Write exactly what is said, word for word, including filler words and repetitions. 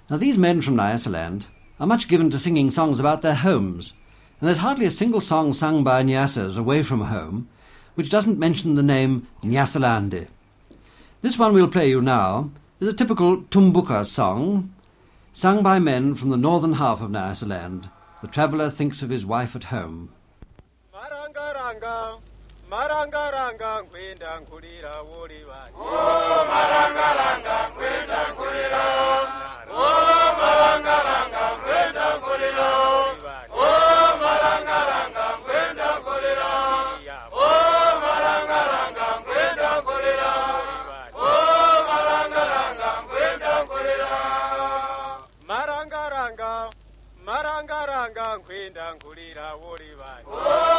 Now these men from Nyasaland are much given to singing songs about their homes, and there's hardly a single song sung by Nyasas away from home which doesn't mention the name Nyasaland. This one we'll play you now is a typical Tumbuka song, sung by men from the northern half of Nyasaland. The traveller thinks of his wife at home. Maranga-ranga, maranga-ranga, nkwenda nkulira woli bani. Oh, maranga-ranga, nkwenda nkulira. Oh, maranga-ranga, nkwenda nkulira. Oh, maranga-ranga, nkwenda nkulira. Oh, maranga-ranga, nkwenda nkulira. Oh, maranga-ranga, nkwenda nkulira. Maranga-ranga, maranga-ranga, nkwenda nkulira woli bani.